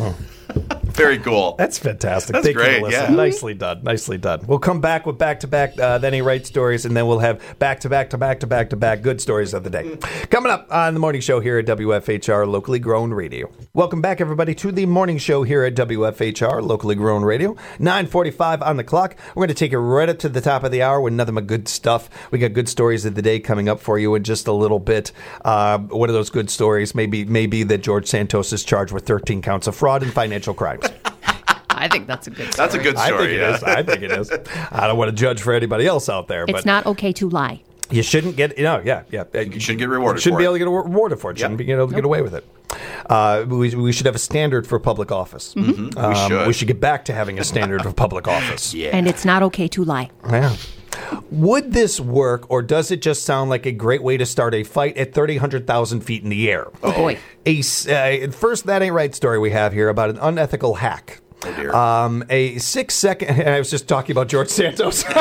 Very cool. That's fantastic. That's Thank you, great, Melissa. yeah. Nicely done. Nicely done. We'll come back with back to back uh, Then He Writes stories, and then we'll have back to back to back to back to back good stories of the day. Coming up on the morning show here at W F H R Locally Grown Radio. Welcome back, everybody, to the morning show here at W F H R Locally Grown Radio. nine forty-five on the clock. We're going to take it right up to the top of the hour with nothing but good stuff. We got good stories of the day coming up for you in just a little bit. Uh, one of those good stories maybe maybe that George Santos is charged with thirteen counts of fraud and financial crimes. I think that's a good story. That's a good I story. think it yeah. is. I think it is. I don't want to judge for anybody else out there, It's but not okay to lie. you shouldn't get, you know, yeah, yeah. You shouldn't get rewarded Shouldn't for be it. able to get rewarded for it. Shouldn't Yep. be able to get away with it. Uh, we, we should have a standard for public office. Mhm. We Um, should. we should get back to having a standard for public office. Yeah. And it's not okay to lie. Yeah. Would this work, or does it just sound like a great way to start a fight at thirty, one hundred thousand feet in the air? Oh, boy. A, s- uh, first, That Ain't Right story we have here about an unethical hack. Oh, dear. Um, a six second. And I was just talking about George Santos. All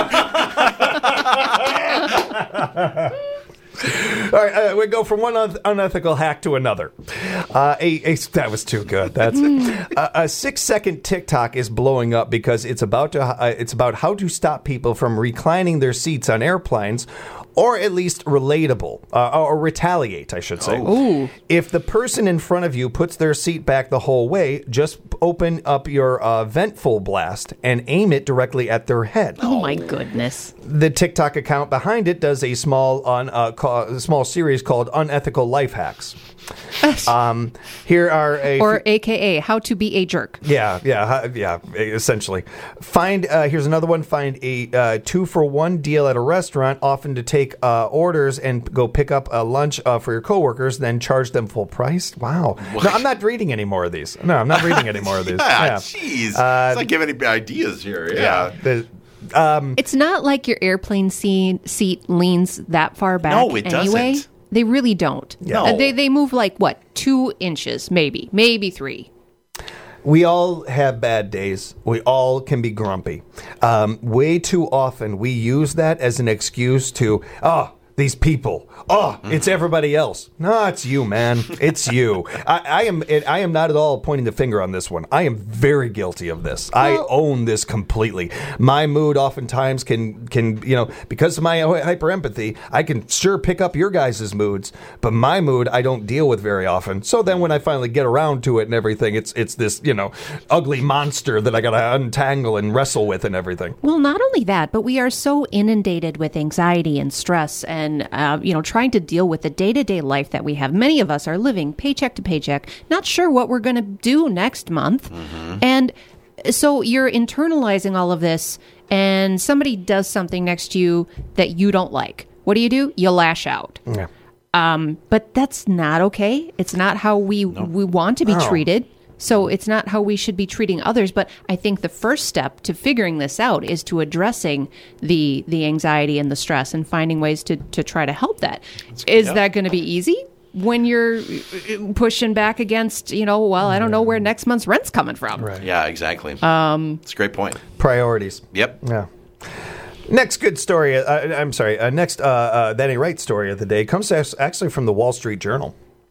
right, uh, we go from one un- unethical hack to another. Uh, a, a that was too good. That's it. A, a six-second TikTok is blowing up because it's about to. Uh, it's about how to stop people from reclining their seats on airplanes, or at least relatable, uh, or retaliate, I should say. Ooh. If the person in front of you puts their seat back the whole way, just open up your uh, vent full blast and aim it directly at their head. Oh my goodness. The TikTok account behind it does a small on uh, ca- small series called Unethical Life Hacks. Um, here are a Or A K A how to be a jerk. yeah, yeah, hu- yeah. Essentially, find uh, here's another one. Find a uh, two for one deal at a restaurant, often to take uh, orders and go pick up a lunch uh, for your coworkers, then charge them full price. Wow. No, I'm not reading any more of these. No, I'm not reading any more of these. Yeah, Yeah. jeez. Uh, it's not giving any ideas here. Yeah. The- um, It's not like your airplane seat, seat leans that far back No, it anyway. doesn't. They really don't. No. Uh, They, they move like, what, two inches, maybe, maybe three. We all have bad days. We all can be grumpy. Um, way too often, we use that as an excuse to, oh, these people. Oh, it's everybody else. No, it's you, man. It's you. I, I am. I am not at all pointing the finger on this one. I am very guilty of this. I Well- own this completely. My mood oftentimes can can you know because of my hyper empathy, I can sure pick up your guys' moods, but my mood I don't deal with very often. So then when I finally get around to it and everything, it's it's this you know ugly monster that I gotta untangle and wrestle with and everything. Well, not only that, but we are so inundated with anxiety and stress and, uh, you know, trying to deal with the day-to-day life that we have. Many of us are living paycheck to paycheck, not sure what we're going to do next month. And so you're internalizing all of this, and somebody does something next to you that you don't like. What do you do? You lash out. Yeah. Um, but that's not okay. It's not how we we want to be No. treated. So it's not how we should be treating others. But I think the first step to figuring this out is to addressing the the anxiety and the stress and finding ways to, to try to help that. Is yeah. that going to be easy when you're pushing back against, you know, well, I don't know where next month's rent's coming from. Right. Yeah, exactly. Um, it's a great point. Priorities. Yep. Yeah. Next good story. Uh, I'm sorry. Uh, next, uh, uh, that ain't right story of the day comes as- actually from the Wall Street Journal.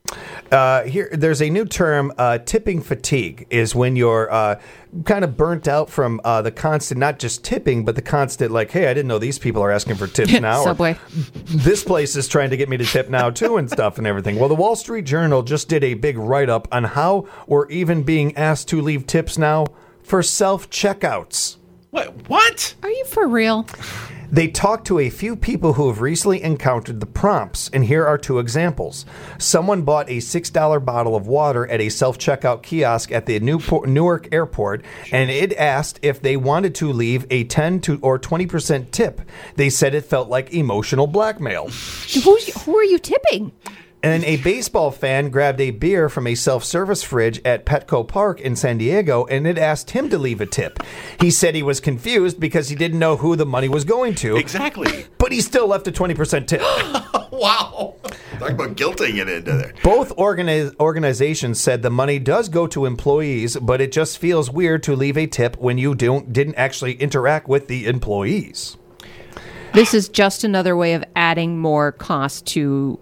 Uh, here, there's a new term. Uh, tipping fatigue is when you're uh, kind of burnt out from uh, the constant, not just tipping, but the constant, like, hey, I didn't know these people are asking for tips now. or, Subway. this place is trying to get me to tip now too, and stuff and everything. Well, the Wall Street Journal just did a big write up on how we're even being asked to leave tips now for self checkouts. What? What? Are you for real? They talked to a few people who have recently encountered the prompts, and here are two examples. Someone bought a six dollar bottle of water at a self-checkout kiosk at the Newport, Newark airport, and it asked if they wanted to leave a ten to or twenty percent tip. They said it felt like emotional blackmail. Who's, who are you tipping? And a baseball fan grabbed a beer from a self-service fridge at Petco Park in San Diego, and it asked him to leave a tip. He said he was confused because he didn't know who the money was going to. Exactly. But he still left a twenty percent tip. Wow. Talk about guilting it into there. Both organi- organizations said the money does go to employees, but it just feels weird to leave a tip when you don't didn't actually interact with the employees. This is just another way of adding more cost to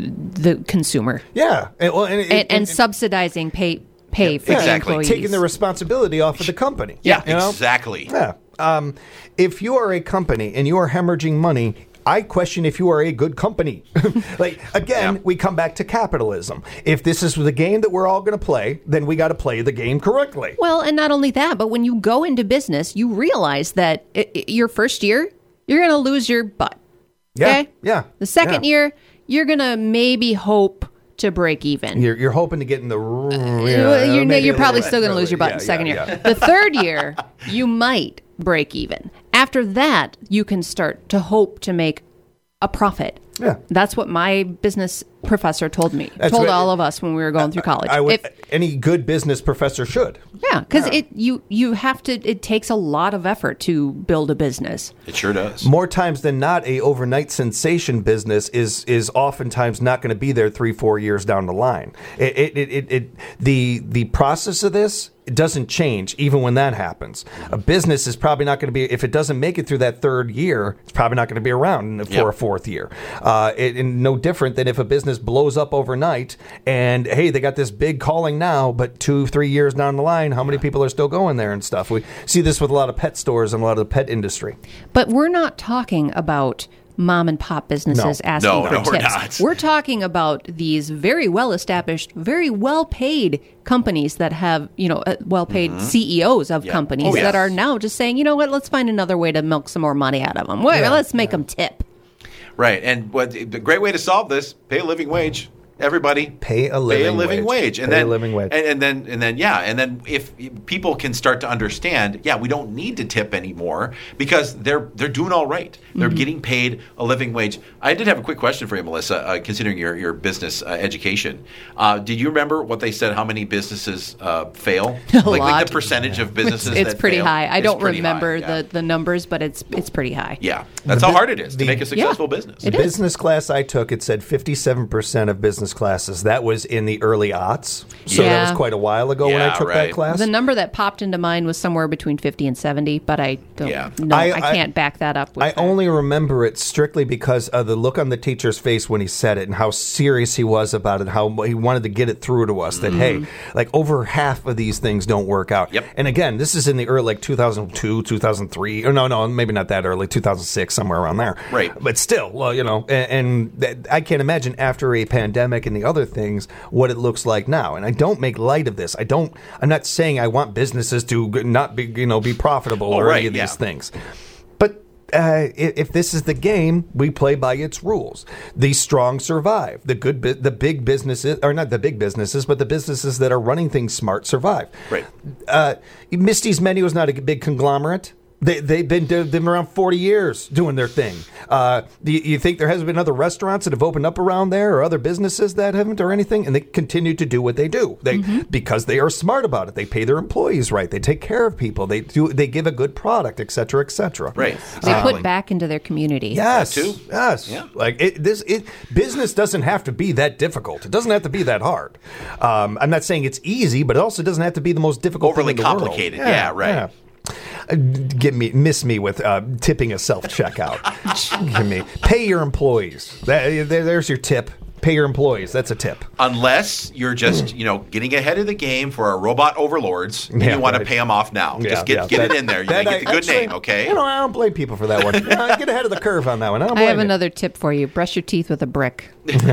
the consumer Yeah, and, well, and, and, and, and- subsidizing pay pay for exactly. the employees. taking the responsibility off of the company. Yeah, you know? exactly. Yeah. Um, if you are a company and you are hemorrhaging money, I question if you are a good company. Like, again, Yeah. we come back to capitalism. If this is the game that we're all going to play, then we got to play the game correctly. Well, and not only that, but when you go into business, you realize that i i your first year, you're going to lose your butt. Yeah, Okay? yeah, The second yeah. year, you're going to maybe hope to break even. You're, you're hoping to get in the. Well, Yeah, you're, maybe you're a probably little still going to early. lose your butt Yeah, in the second yeah, year. yeah. The third year, you might break even. After that, you can start to hope to make a profit. Yeah. That's what my business professor told me, That's told what- all of us when we were going through college. I would. If- any good business professor should. yeah, because it you you have to. It takes a lot of effort to build a business. It sure does. More times than not, a overnight sensation business is is oftentimes not going to be there three, four years down the line. It, it, it, it, it the the process of this it doesn't change even when that happens. A business is probably not going to be if it doesn't make it through that third year. It's probably not going to be around for Yep. a fourth year. Uh, it, and no different than if a business blows up overnight and hey, they got this big calling now, but two, three years down the line, how many people are still going there and stuff? We see this with a lot of pet stores and a lot of the pet industry. But we're not talking about mom and pop businesses No. asking No, for no, we're tips. not. We're talking about these very well established, very well paid companies that have, you know, uh, well paid C E Os of Yeah. companies Oh, yes. that are now just saying, you know what, let's find another way to milk some more money out of them. Wait, Yeah, let's make them tip. Right. And what the great way to solve this, pay a living wage. Everybody Pay a living pay a living wage. wage, and Pay a then living wage. And, and then and then yeah, and then if people can start to understand, yeah, we don't need to tip anymore because they're they're doing all right. They're Mm-hmm. getting paid a living wage. I did have a quick question for you, Melissa. Uh, considering your your business uh, education, uh, did you remember what they said? How many businesses uh, fail? A like, like lot. the percentage of It's, businesses it's that pretty fail? high. I It's don't pretty remember high, yeah. the, the numbers, but it's it's pretty high. Yeah, that's The how bu- hard it is to the- make a successful Yeah. business. It The is. business class I took, it said fifty-seven percent of business classes. That was in the early aughts. So that Yeah. was quite a while ago when I Yeah, took right. that class. The number that popped into mind was somewhere between fifty and seventy, but I don't Yeah. know. I- I, I- can't back that up. With I that. only remember it strictly because of the look on the teacher's face when he said it and how serious he was about it, how he wanted to get it through to us that, hey, like over half of these things don't work out. Yep. And again, this is in the early, like two thousand two, two thousand three, or no, no, maybe not that early, two thousand six, somewhere around there. Right. But still, well, you know, and, and that, I can't imagine after a pandemic and the other things what it looks like now. And I don't make light of this. I don't, I'm not saying I want businesses to not be, you know, be profitable Oh, or right, any of yeah. these things. But uh, if, if this is the game, we play by its rules. The strong survive. The good, bu- the big businesses, or not the big businesses, but the businesses that are running things smart survive. Right. Uh, Misty's Menu is not a big conglomerate. They, they've been they've been around forty years doing their thing. Uh, do you, you think there hasn't been other restaurants that have opened up around there, or other businesses that haven't, or anything? And they continue to do what they do. They because they are smart about it. They pay their employees right. They take care of people. They do. They give a good product, et cetera, et cetera. Right. They Exactly. put back into their community. Yes. That too. Yes. Yeah. Like it, this, it, business doesn't have to be that difficult. It doesn't have to be that hard. Um, I'm not saying it's easy, but it also doesn't have to be the most difficult. Overly thing in the world. complicated. Yeah, right. Uh, Get me, miss me with uh, tipping a self checkout. Give me, pay your employees. That, there, there's your tip. Pay your employees. That's a tip. Unless you're just, you know, getting ahead of the game for our robot overlords, and Yeah, you want right. to pay them off now. Yeah, just get yeah. get That- it in there. You that gotta get the I- good actually, name, okay? You know, I don't blame people for that one. Yeah, get ahead of the curve on that one. I don't I blame have you. another tip for you. Brush your teeth with a brick.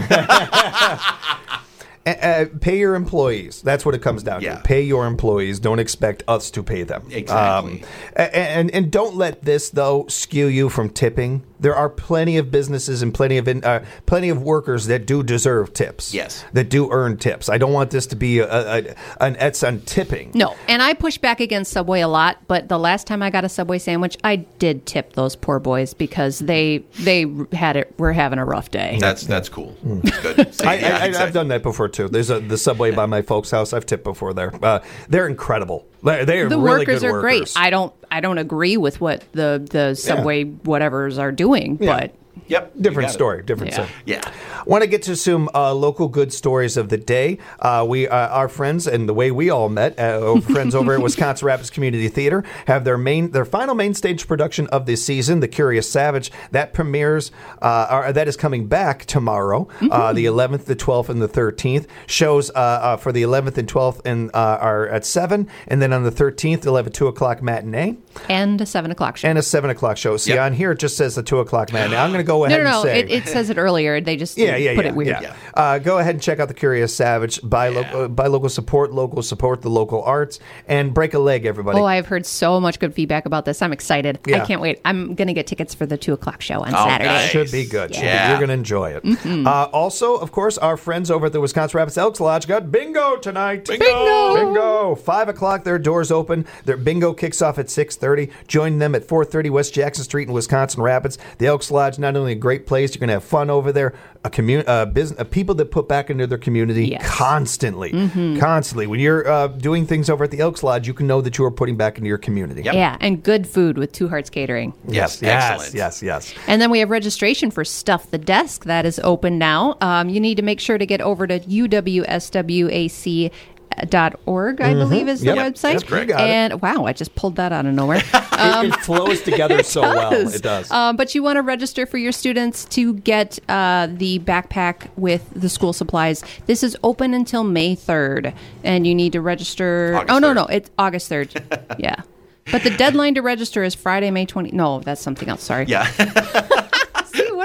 Uh, uh, pay your employees. That's what it comes down Yeah. to. Pay your employees. Don't expect us to pay them. Exactly. Um, a- and and don't let this though skew you from tipping. There are plenty of businesses and plenty of in, uh, plenty of workers that do deserve tips. Yes. that do earn tips. I don't want this to be a, a, an Ets on tipping. No, and I push back against Subway a lot, but the last time I got a Subway sandwich, I did tip those poor boys because they they had it. Were having a rough day. That's that's cool. That's good. See, I, yeah, I, exactly. I've done that before too. There's a the Subway by my folks' house. I've tipped before there. Uh, they're incredible. They they are The really workers good are great. workers. I don't I don't agree with what the the Subway whatevers are doing, Yeah. but Yep. you Different got it. story. Different Yeah. story. Yeah. Want to get to some uh, local good stories of the day. Uh, we, uh, our friends, and the way we all met, uh, friends over at Wisconsin Rapids Community Theater, have their main, their final main stage production of this season, The Curious Savage. That premieres, uh, or that is coming back tomorrow, uh, the eleventh, the twelfth, and the thirteenth. Shows uh, uh, for the eleventh and twelfth and uh, are at seven, and then on the thirteenth, they'll have a two o'clock matinee and a seven o'clock show. and a seven o'clock show. See, Yep. on here it just says the two o'clock matinee. I'm going to go no, ahead no, no. and say It, it says it earlier. They just yeah, yeah, put yeah, it weird. yeah. Uh, go ahead and check out The Curious Savage. Buy, lo- Yeah. uh, buy local, support local, support the local arts, and break a leg, everybody. Oh, I've heard so much good feedback about this. I'm excited. Yeah. I can't wait. I'm going to get tickets for the two o'clock show on Oh, Saturday. nice. Should be good. Should be- Yeah. You're going to enjoy it. Uh, also, of course, our friends over at the Wisconsin Rapids Elks Lodge got bingo tonight. Bingo! Bingo! Five o'clock, their doors open. Their bingo kicks off at six thirty. Join them at four thirty West Jackson Street in Wisconsin Rapids. The Elks Lodge, not only a great place, you're going to have fun over there. A commun- uh, business, uh, people that put back into their community Yes. constantly, constantly. When you're uh, doing things over at the Elks Lodge, you can know that you are putting back into your community. Yep. Yeah, and good food with Two Hearts Catering. Yes, Excellent. yes, yes, yes. And then we have registration for Stuff the Desk that is open now. Um, you need to make sure to get over to U W S W A C dot org, I believe is the Mm-hmm. Yep. website. Yep, you got it. and wow, I just pulled that out of nowhere. It, it flows together so well. It does. Um, but you want to register for your students to get uh, the backpack with the school supplies. This is open until May third, and you need to register. August oh no, third. no, it's August third. Yeah, but the deadline to register is Friday, May twentieth. No, that's something else. Sorry. Yeah. See,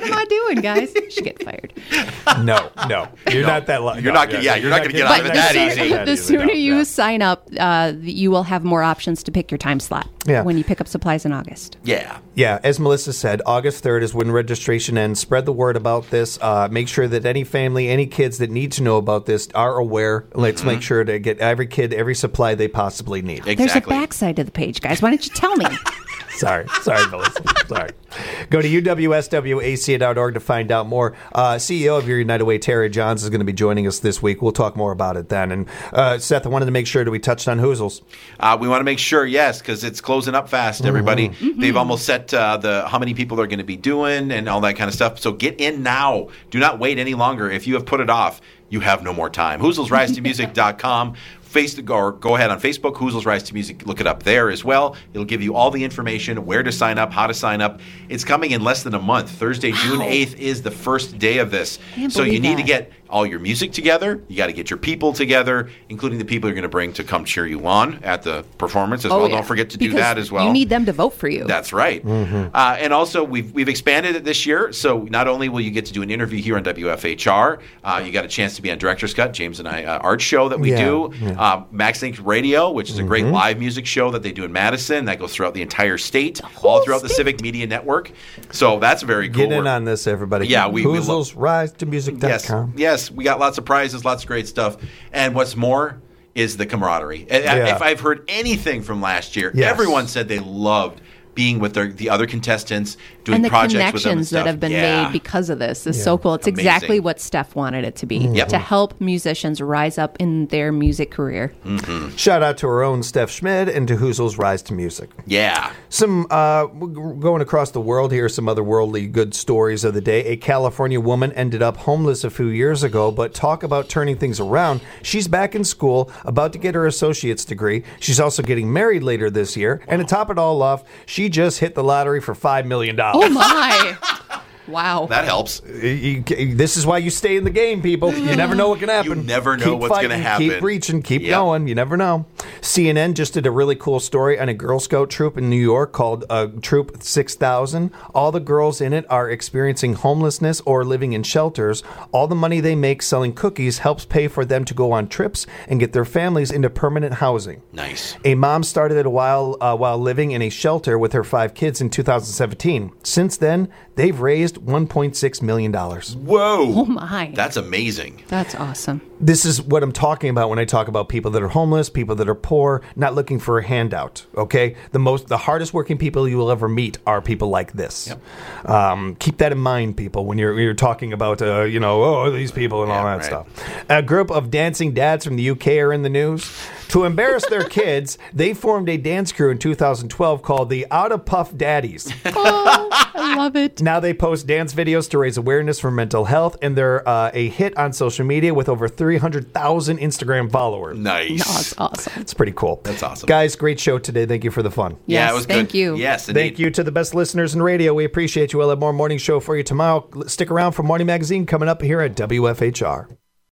what am I doing, guys? Should get fired. No, no, you're No. not that. Lo- You're no, not gonna- yeah, you're not gonna get out of it the that sooner, easy. That the easy, sooner no, you yeah. sign up, uh, you will have more options to pick your time slot Yeah. when you pick up supplies in August. Yeah. Yeah, as Melissa said, August third is when registration ends. Spread the word about this. Uh, make sure that any family, any kids that need to know about this are aware. Let's Mm-hmm. make sure to get every kid every supply they possibly need. Exactly. There's a backside to the page, guys. Why don't you tell me? Sorry, sorry, Melissa. Sorry. Go to U W S W A C A dot org to find out more. Uh, C E O of Your United Way, Terry Johns, is going to be joining us this week. We'll talk more about it then. And uh, Seth, I wanted to make sure that we touched on Hoozles. Uh, we want to make sure, yes, because it's closing up fast. Everybody, they've almost set uh, the how many people they're going to be doing and all that kind of stuff. So get in now. Do not wait any longer. If you have put it off, you have no more time. Hoozles Rise to Music dot com. Face the, or go ahead on Facebook, Hoozles Rise to Music. Look it up there as well. It'll give you all the information, where to sign up, how to sign up. It's coming in less than a month. Thursday, June eighth is the first day of this. Can't So you believe need to that. get all your music together. You got to get your people together, including the people you're going to bring to come cheer you on at the performance as well. Oh, yeah. Don't forget to do Because that as well. You need them to vote for you. That's right. Uh, and also, we've we've expanded it this year. So not only will you get to do an interview here on W F H R, uh, you got a chance to be on Director's Cut, James and I uh, art show that we Yeah, do. yeah. Uh, Max Think Radio, which is a great live music show that they do in Madison. That goes throughout the entire state, all throughout the state. Civic Media Network. So that's very cool. Get in We're- on this, everybody. Yeah, we- we lo- Hoozles Rise to Music dot Yes, com. yes, we got lots of prizes, lots of great stuff, and what's more is the camaraderie. And Yeah. If I've heard anything from last year, Yes. everyone said they loved being with their, the other contestants, doing and the projects with them and connections that stuff. have been Yeah. made because of this is so cool. It's exactly Amazing. what Steph wanted it to be, Yep. to help musicians rise up in their music career. Shout out to our own Steph Schmid and to Hoozles Rise to Music. Yeah. Some uh, w- going across the world here, some other worldly good stories of the day. A California woman ended up homeless a few years ago, but talk about turning things around. She's back in school, about to get her associate's degree. She's also getting married later this year. And to top it all off, she just hit the lottery for five million dollars. Oh my! Wow. That helps. You- you- this is why you stay in the game, people. You never know what can happen. You never know Keep what's gonna fighting, happen. Keep reaching, keep Yep. going. You never know. C N N just did a really cool story on a Girl Scout troop in New York called uh, Troop six thousand. All the girls in it are experiencing homelessness or living in shelters. All the money they make selling cookies helps pay for them to go on trips and get their families into permanent housing. Nice. A mom started it a while uh, while living in a shelter with her five kids in two thousand seventeen. Since then, they've raised one point six million dollars. Whoa. Oh my. That's amazing. That's awesome. This is what I'm talking about when I talk about people that are homeless, people that are poor, not looking for a handout. Okay, the most, the hardest working people you will ever meet are people like this. Yep. Um, keep that in mind, people, when you're you're talking about uh, you know, oh, these people and all Yeah, that right. stuff. A group of dancing dads from the U K are in the news. To embarrass their kids, they formed a dance crew in two thousand twelve called the Out of Puff Daddies. Oh, I love it. Now they post dance videos to raise awareness for mental health, and they're uh, a hit on social media with over three hundred thousand Instagram followers. Nice. Oh, that's awesome. It's pretty cool. That's awesome. Good great show today. Thank you for the fun. Yeah, Yes, it was thank good. you. Yes, indeed. Thank you to the best listeners in radio. We appreciate you. We'll have more morning show for you tomorrow. Stick around for Morning Magazine coming up here at W F H R.